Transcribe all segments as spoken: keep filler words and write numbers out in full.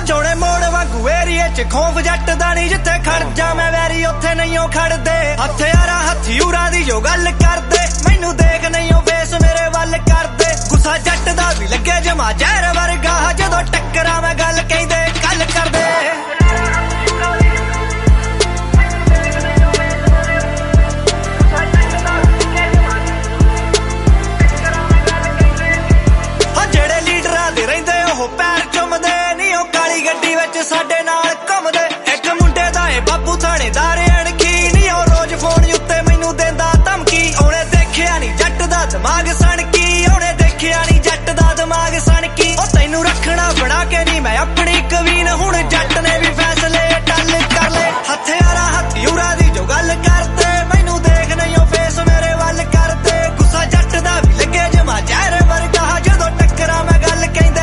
ਜੋੜੇ ਮੋੜ ਵਾਂਗੂ ਏਰੀਏ ਚ ਖੌਫ ਜੱਟ ਦਾ ਨੀ, ਜਿੱਥੇ ਖੜ ਜਾ ਮੈਂ ਵੈਰੀ ਉੱਥੇ ਨਹੀਂ ਉਹ ਖੜਦੇ। ਹਥਿਆਰਾਂ ਹਥਿਊਰਾਂ ਦੀ ਜੋ ਗੱਲ ਕਰਦੇ, ਮੈਨੂੰ ਦੇਖ ਨਹੀਂ ਉਹ ਫੇਸ ਮੇਰੇ ਵੱਲ ਕਰਦੇ। ਗੁੱਸਾ ਜੱਟ ਦਾ ਵੀ ਲੱਗੇ ਜਮਾ ਜ਼ਹਿਰ ਵਰਗਾ, ਜਦੋਂ ਟੱਕਰਾਂ ਮੈਂ ਗੱਲ ਕਹਿੰਦੇ ਗੱਲ ਕਰਦੇ। ਪੈਰ ਚੁੰਮਦੇ ਨੀ ਉਹ ਕਾਲੀ ਗੱਡੀ ਵਿੱਚ ਸਾਡੇ ਨਾਲ ਘੁੰਮਦੇ। ਇੱਕ ਮੁੰਡੇ ਦਾ ਏ ਬਾਪੂ ਥਾਣੇਦਾਰ ਅਣਖੀ ਨੀ, ਉਹ ਰੋਜ਼ ਫੋਨ ਉੱਤੇ ਮੈਨੂੰ ਦਿੰਦਾ ਧਮਕੀ। ਉਹਨੇ ਦੇਖਿਆ ਨੀ ਜੱਟ ਦਾ ਦਿਮਾਗ ਸਣਕੀ, ਉਹਨੇ ਦੇਖਿਆ ਨੀ ਜੱਟ ਦਾ ਦਿਮਾਗ ਸਣਕੀ। ਉਹ ਤੈਨੂੰ ਰੱਖਣਾ ਬਣਾ ਕੇ ਨੀ ਮੈਂ ਆਪਣੀ ਕਵੀਨ, ਹੁਣ ਜੱਟ ਨੇ ਵੀ ਫੈਸਲੇ ਟੱਲ ਕਰ ਲਏ। ਹਥਿਆਰਾਂ ਹਥਿਊਰਾਂ ਦੀ ਜੋ ਗੱਲ ਕਰਦੇ, ਮੈਨੂੰ ਦੇਖ ਨਹੀਂ ਉਹ ਫੇਸ ਮੇਰੇ ਵੱਲ ਕਰਦੇ। ਗੁੱਸਾ ਜੱਟ ਦਾ ਵੀ ਲੱਗੇ ਜਮਾ ਜ਼ਹਿਰ ਵਰਗਾ, ਜਦੋਂ ਟੱਕਰਾਂ ਮੈਂ ਗੱਲ ਕਹਿੰਦੇ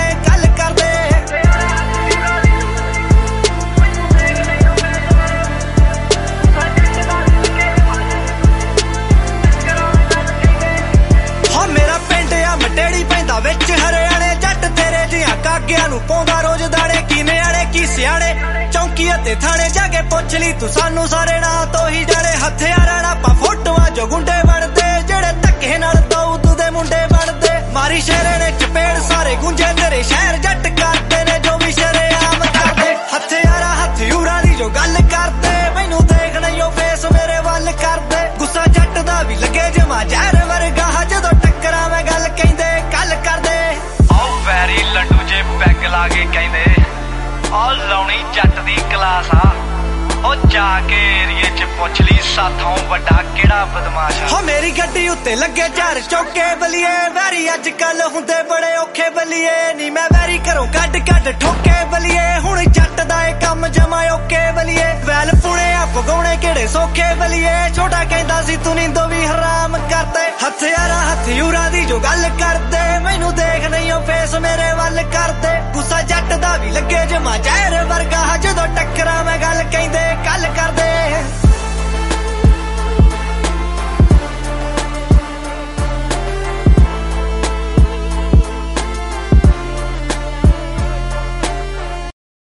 ਵਿੱਚ ਹਰਿਆਣੇ। ਜੱਟ ਤੇਰੇ ਜਿਹਾ ਕਾਗਿਆਂ ਨੂੰ ਪਾਉਂਦਾ ਰੋਜ਼ ਦਾੜੇ, ਕੀ ਨਿਆਣੇ ਕੀ ਸਿਆਣੇ। ਚੌਂਕੀ ਅਤੇ ਥਾਣੇ ਜਾ ਕੇ ਪੁੱਛ ਲਈ ਤੂੰ ਸਾਨੂੰ, ਸਾਰੇ ਨਾਂ ਤੋਂ ਹੀ ਜਾਣੇ। ਹਥਿਆਰਾਂ ਨਾਲ ਆਪਾਂ ਫੋਟੋਆਂ ਜੋ ਗੁੰਡੇ ਬਣਦੇ, ਜਿਹੜੇ ਧੱਕੇ ਨਾਲ ਦਾਊਦ ਦੇ ਮੁੰਡੇ ਬਣਦੇ। ਮਾਰੀ ਸ਼ੇਰੇ ਨੇ ਚਪੇੜ ਸਾਰੇ ਗੁੰਜੇ ਤੇਰੇ ਸ਼ਹਿਰ, ਜੱਟ ਕਰਦੇ ਨੇ ਜੋ ਵੀ ਸ਼ਰੇਆਮ ਕਰਦੇ। ਹਥਿਆਰਾਂ ਹਥਿਊਰਾਂ ਦੀ ਜੋ ਗੱਲ ਕਰਦੇ, ਮੈਨੂੰ ਦੇਖ ਨਹੀਂ ਉਹ ਫੇਸ ਮੇਰੇ ਵੱਲ ਕਰਦੇ। ਗੁੱਸਾ ਜੱਟ ਦਾ ਵੀ ਲੱਗੇ ਜਮਾ ਜ਼ਹਿਰ ਵਰਗਾ, ਜਦੋਂ ਟੱਕਰਾਂ ਮੈਂ ਗੱਲ ਕਹਿੰਦੇ ਗੱਲ ਕਰਦੇ। ਆਓ ਵੈਰੀ ਲੱਡੂ ਜੇ ਪੈਗ ਲਾ ਕੇ ਕਹਿੰਦੇ, ਆਹ ਲਾਉਣੀ ਜੱਟ ਦੀ ਕਲਾਸ ਆ। ਉਹ ਜਾ ਕੇ ਏਰੀਏ ਚ ਪੁੱਛ ਲਈ ਸਾਥੋਂ ਵੱਡਾ ਕਿਹੜਾ ਬਦਮਾਸ਼ ਆ। ਹੋ ਮੇਰੀ ਗੱਡੀ ਉੱਤੇ ਲੱਗੇ ਚਾਰ ਚੌਕੇ ਬਲੀਏ, ਵੈਰੀ ਅੱਜ ਕੱਲ ਹੁੰਦੇ ਬੜੇ ਔਖੇ ਬਲੀਏ ਨੀ। ਮੈਂ ਵੈਰੀ ਘਰੋਂ ਕੱਢ ਕੱਢ ਠੋਕੇ ਬਲੀਏ, ਹੁਣ ਜੱਟ ਦਾ ਇਹ ਕੰਮ ਜਮਾ ਓਕੇ ਬਲੀਏ। ਵੈਲ ਪੁਣੇ ਆ ਪਗਾਉਣੇ ਕਿਹੜੇ ਸੌਖੇ ਬਲੀਏ, ਛੋਟਾ ਕਹਿੰਦਾ ਸੀ ਤੂੰ ਨੀਂਦੋ ਵੀ ਹਰਾਮ ਕਰਦੇ। ਹਥਿਆਰਾਂ ਹਥਿਊਰਾਂ ਦੀ ਜੋ ਗੱਲ ਕਰਦੇ, ਮੈਨੂੰ ਦੇਖ ਨਹੀਂ ਉਹ ਫੇਸ ਮੇਰੇ ਵੱਲ ਕਰਦੇ। ਗੁੱਸਾ ਜੱਟ ਦਾ ਵੀ ਲੱਗੇ ਜਮਾ ਜ਼ਹਿਰ ਵਰਗਾ, ਜਦੋਂ ਟੱਕਰਾਂ ਮੈਂ ਗੱਲ ਕਹਿੰਦੇ ਗੱਲ ਕਰਦੇ।